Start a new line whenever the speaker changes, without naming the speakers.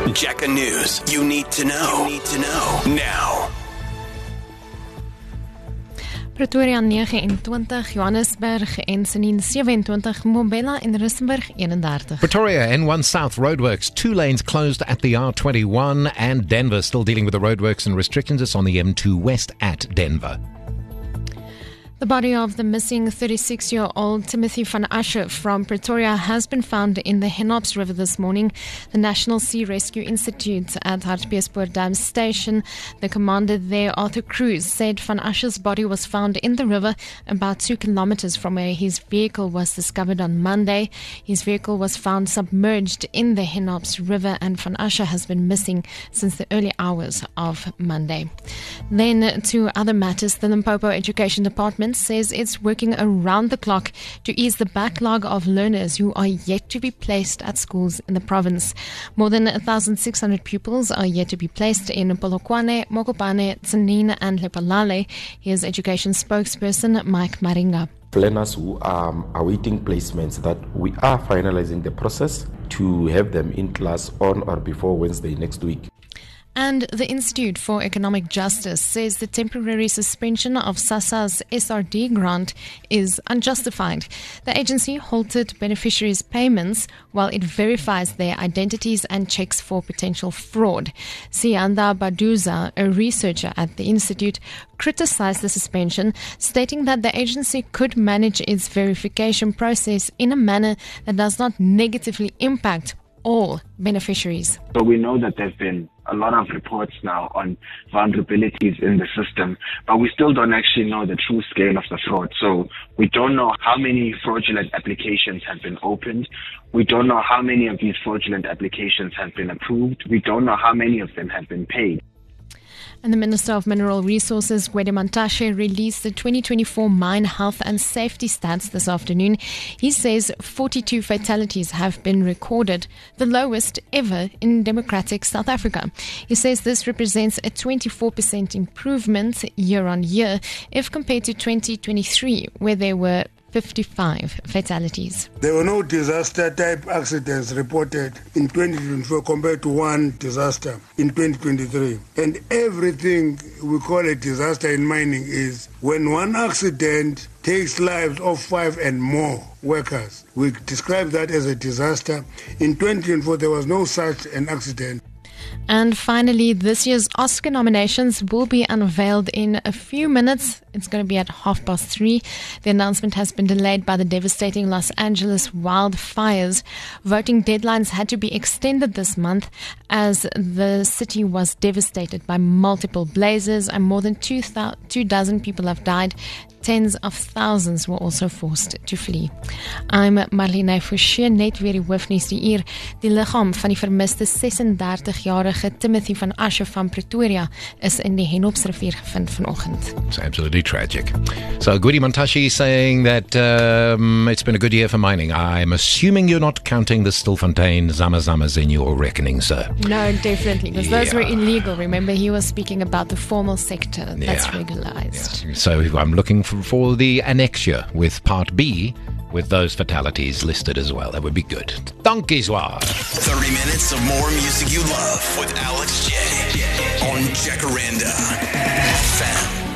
Jacka News. You need to know. Now.
Pretoria 29, Johannesburg en Senin 27, Mbombela en Rustenburg 31.
Pretoria N1 South roadworks, 2 lanes closed at the R21, and Denver still dealing with the roadworks and restrictions. It's on the M2 West at Denver.
The body of the missing 36-year-old Timothy van Asche from Pretoria has been found in the Henops River this morning. The National Sea Rescue Institute at Hartbeespoort Dam Station, the commander there, Arthur Cruz, said van Asche's body was found in the river about 2 kilometers from where his vehicle was discovered on Monday. His vehicle was found submerged in the Henops River, and van Asche has been missing since the early hours of Monday. Then to other matters, the Limpopo Education Department says it's working around the clock to ease the backlog of learners who are yet to be placed at schools in the province. More than 1,600 pupils are yet to be placed in Polokwane, Mokopane, Tzaneen and Lephalale. Here's education spokesperson Mike Maringa.
Learners who are awaiting placements, that we are finalizing the process to have them in class on or before Wednesday next week.
And the Institute for Economic Justice says the temporary suspension of SASSA's SRD grant is unjustified. The agency halted beneficiaries' payments while it verifies their identities and checks for potential fraud. Sianda Baduza, a researcher at the Institute, criticized the suspension, stating that the agency could manage its verification process in a manner that does not negatively impact all beneficiaries.
So we know that there have been a lot of reports now on vulnerabilities in the system, but we still don't actually know the true scale of the fraud. So we don't know how many fraudulent applications have been opened. We don't know how many of these fraudulent applications have been approved. We don't know how many of them have been paid.
And the Minister of Mineral Resources, Gwede Mantashe, released the 2024 mine health and safety stats this afternoon. He says 42 fatalities have been recorded, the lowest ever in democratic South Africa. He says this represents a 24% improvement year on year if compared to 2023, where there were 55 fatalities.
There were no disaster-type accidents reported in 2024 compared to one disaster in 2023. And everything we call a disaster in mining is when one accident takes lives of 5 and more workers. We describe that as a disaster. In 2024, there was no such an accident.
And finally, this year's Oscar nominations will be unveiled in a few minutes. It's going to be at 3:30. The announcement has been delayed by the devastating Los Angeles wildfires. Voting deadlines had to be extended this month as the city was devastated by multiple blazes and more than 2 dozen people have died. Tens of thousands were also forced to flee. I'm Marlene Forsheen, net weer die hoofnuus die uur. Die liggaam van die vermiste 36-jarige Timothy van Asche van Pretoria is in die Henopsrivier gevind vanoggend.
It's absolutely tragic. So Gwede Mantashe saying that it's been a good year for mining. I'm assuming you're not counting the Stilfontein Zamazamas in your reckoning, sir.
No, definitely, because those were illegal. Remember, he was speaking about the formal sector that's regularized.
Yeah. So I'm looking for the annexure with Part B with those fatalities listed as well. That would be good. Donkey Swar.
30 minutes of more music you love with Alex J on Jacaranda FM.